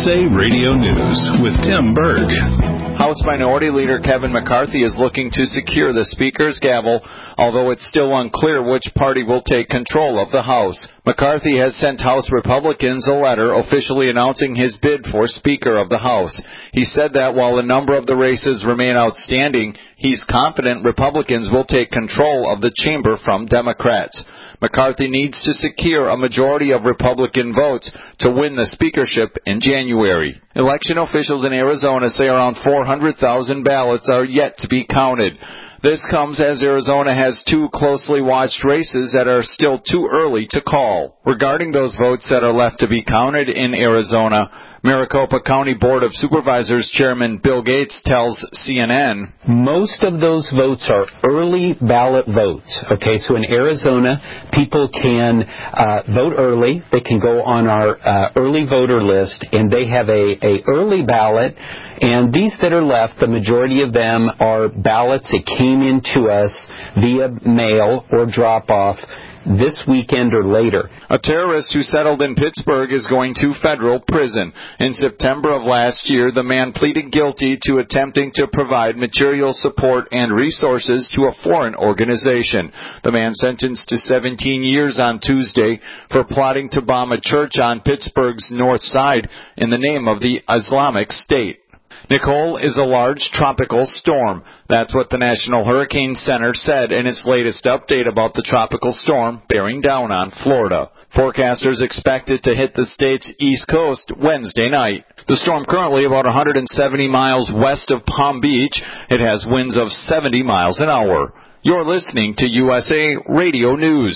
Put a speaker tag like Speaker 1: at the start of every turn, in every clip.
Speaker 1: USA Radio News with Tim Berg.
Speaker 2: House Minority Leader Kevin McCarthy is looking to secure the Speaker's gavel, although it's still unclear which party will take control of the House. McCarthy has sent House Republicans a letter officially announcing his bid for Speaker of the House. He said that while a number of the races remain outstanding, he's confident Republicans will take control of the chamber from Democrats. McCarthy needs to secure a majority of Republican votes to win the speakership in January. Election officials in Arizona say around 400,000 ballots are yet to be counted. This comes as Arizona has two closely watched races that are still too early to call. Regarding those votes that are left to be counted in Arizona, Maricopa County Board of Supervisors Chairman Bill Gates tells CNN,
Speaker 3: most of those votes are early ballot votes. Okay, so in Arizona, people can vote early. They can go on our early voter list, and they have a early ballot. And these that are left, the majority of them are ballots that came into us via mail or drop-off this weekend or later.
Speaker 2: A terrorist who settled in Pittsburgh is going to federal prison. In September of last year, the man pleaded guilty to attempting to provide material support and resources to a foreign organization. The man sentenced to 17 years on Tuesday for plotting to bomb a church on Pittsburgh's north side in the name of the Islamic State. Nicole is a large tropical storm. That's what the National Hurricane Center said in its latest update about the tropical storm bearing down on Florida. Forecasters expect it to hit the state's east coast Wednesday night. The storm currently about 170 miles west of Palm Beach. It has winds of 70 miles an hour. You're listening to USA Radio News.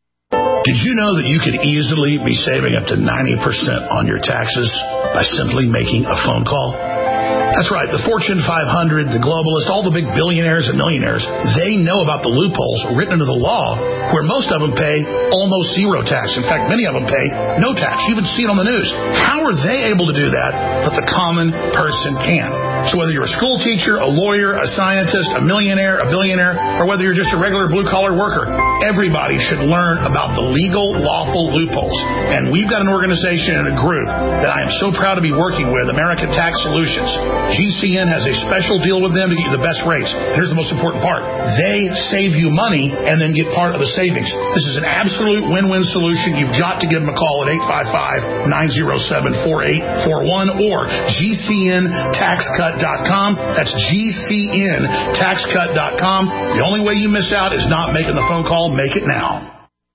Speaker 4: Did you know that you could easily be saving up to 90% on your taxes by simply making a phone call? That's right. The Fortune 500, the globalists, all the big billionaires and millionaires, they know about the loopholes written into the law where most of them pay almost zero tax. In fact, many of them pay no tax. You even see it on the news. How are they able to do that, but the common person can't? So whether you're a school teacher, a lawyer, a scientist, a millionaire, a billionaire, or whether you're just a regular blue-collar worker, everybody should learn about the legal, lawful loopholes. And we've got an organization and a group that I am so proud to be working with, American Tax Solutions. GCN has a special deal with them to get you the best rates. Here's the most important part. They save you money and then get part of the savings. This is an absolute win-win solution. You've got to give them a call at 855-907-4841 or GCNTaxCut.com. That's GCNTaxCut.com. The only way you miss out is not making the phone call. Make it now.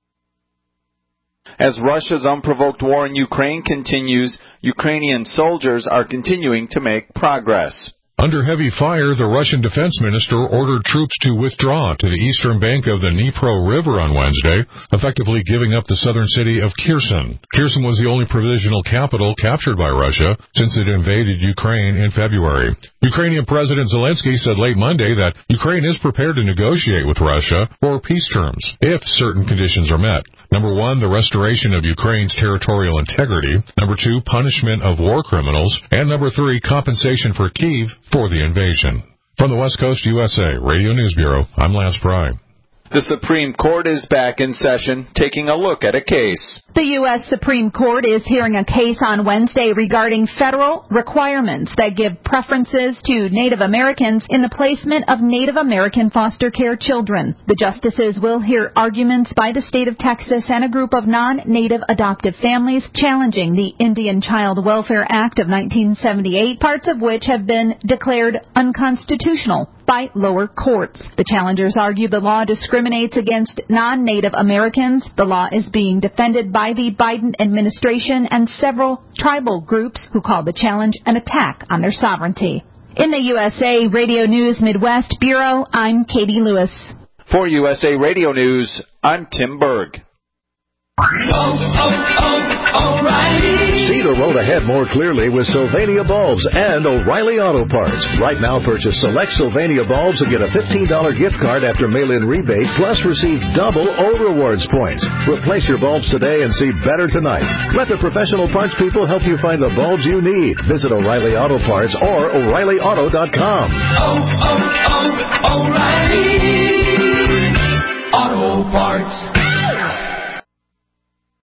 Speaker 2: As Russia's unprovoked war in Ukraine continues, Ukrainian soldiers are continuing to make progress.
Speaker 5: Under heavy fire, the Russian defense minister ordered troops to withdraw to the eastern bank of the Dnipro River on Wednesday, effectively giving up the southern city of Kherson. Kherson was the only provisional capital captured by Russia since it invaded Ukraine in February. Ukrainian President Zelensky said late Monday that Ukraine is prepared to negotiate with Russia for peace terms if certain conditions are met. Number one, the restoration of Ukraine's territorial integrity. Number two, punishment of war criminals. And number three, compensation for Kyiv for the invasion. From the West Coast USA Radio News Bureau, I'm Lance Pry.
Speaker 2: The Supreme Court is back in session, taking a look at a case.
Speaker 6: The U.S. Supreme Court is hearing a case on Wednesday regarding federal requirements that give preferences to Native Americans in the placement of Native American foster care children. The justices will hear arguments by the state of Texas and a group of non-Native adoptive families challenging the Indian Child Welfare Act of 1978, parts of which have been declared unconstitutional by lower courts. The challengers argue the law discriminates against non-Native Americans. The law is being defended by the Biden administration and several tribal groups who call the challenge an attack on their sovereignty. In the USA Radio News Midwest Bureau, I'm Katie Lewis.
Speaker 2: For USA Radio News, I'm Tim Berg.
Speaker 7: O'Reilly. See the road ahead more clearly with Sylvania Bulbs and O'Reilly Auto Parts. Right now, purchase select Sylvania bulbs and get a $15 gift card after mail-in rebate, plus receive double O-Rewards points. Replace your bulbs today and see better tonight. Let the professional parts people help you find the bulbs you need. Visit O'Reilly Auto Parts or O'ReillyAuto.com.
Speaker 8: O'Reilly Auto Parts.